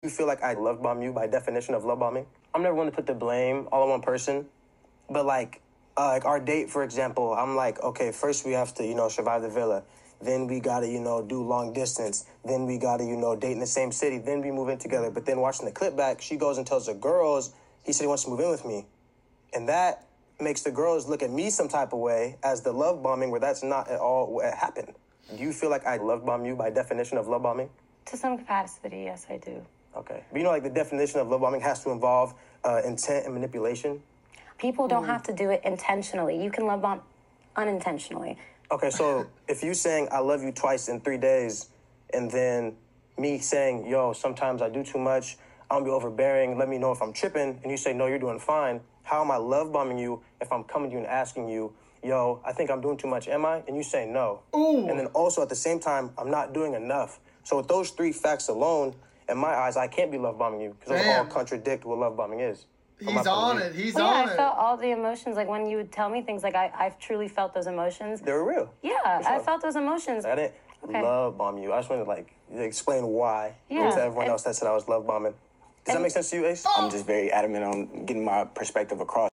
You feel like I love bomb you by definition of love bombing? I'm never going to put the blame all on one person, but like our date, for example, I'm like, okay, first we have to, survive the villa. Then we gotta, do long distance. Then we gotta, date in the same city. Then we move in together. But then watching the clip back, she goes and tells the girls, he said he wants to move in with me. And that makes the girls look at me some type of way as the love bombing, where that's not at all what happened. Do you feel like I love bomb you by definition of love bombing? To some capacity, yes, I do. Okay. But like the definition of love bombing has to involve intent and manipulation? People don't have to do it intentionally. You can love bomb unintentionally. Okay, so if you saying I love you twice in 3 days, and then me saying, yo, sometimes I do too much, I'm gonna be overbearing, let me know if I'm tripping, and you say, no, you're doing fine, how am I love bombing you if I'm coming to you and asking you, yo, I think I'm doing too much, am I? And you say no. Ooh. And then also at the same time, I'm not doing enough. So with those three facts alone, in my eyes, I can't be love bombing you, because those all contradict what love bombing is. He's on it. He's well, on I it. felt all the emotions. Like when you would tell me things, like I've truly felt those emotions. They were real. Yeah, I felt those emotions. I didn't love bomb you. I just wanted to explain why to everyone else that said I was love bombing. Does that make sense to you, Ace? I'm just very adamant on getting my perspective across.